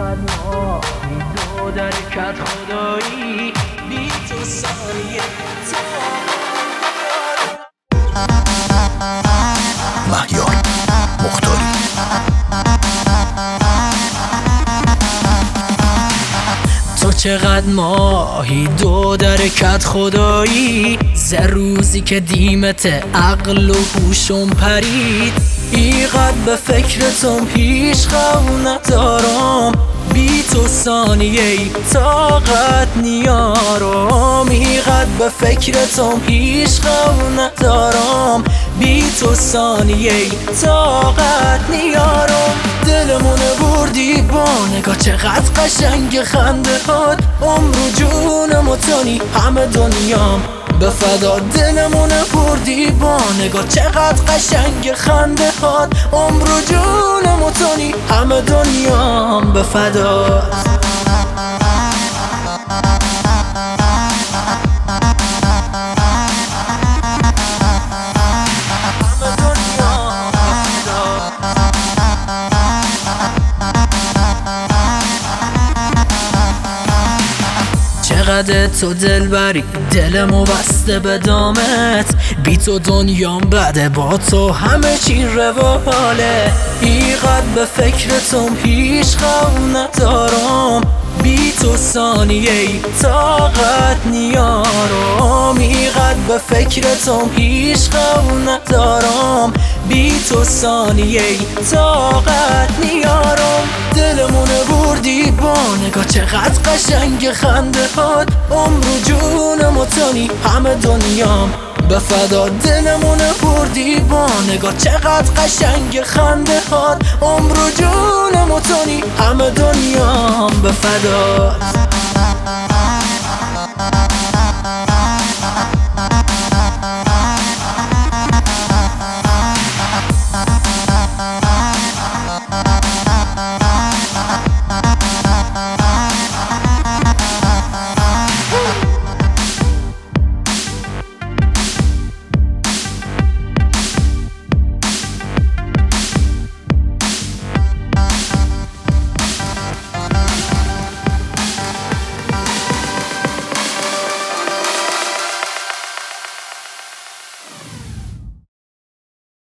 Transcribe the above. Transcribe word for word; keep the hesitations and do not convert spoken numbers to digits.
چقدر ما بی تو درکت خدایی، بی تو ثانیه مهیار مختاری. تو چقدر ماهی دو درکت خدایی، زر روزی که دیمت عقل و هوشم پرید، ایقدر به فکرتم هیچ خو ندارم، بی تو ثانیه ای طاقت نیارم، ایقدر به فکرتم هیچ خو ندارم، بی تو ثانیه ای طاقت نیارم. دلمونه بردی با نگاه چقدر قشنگ خنده هات، عمر و جونم و تونی همه دنیام به فدا. دلمونه بردی با نگاه چقدر قشنگ خنده هات، عمر و جونم و تونی همه دنیام به فدا. چقدر تو دل بری دلمو بسته به دامت، بی تو دنیام بده با تو همه چی رواله، ایقدر به فکرتم هیچ خو ندارم، بی تو ثانیه ای طاقت نیارم، ایقدر به فکرتم هیچ خو ندارم، بی تو ثانیه ای طاقت نیارم. دلمونه بردی با نگاه چقدر قشنگ خنده هات، عمر و جونم و تونی همه دنیام به فدا. دلمونه بردی با نگاه چقدر قشنگ خنده هات، عمر و جونم و تونی همه دنیام به فدا.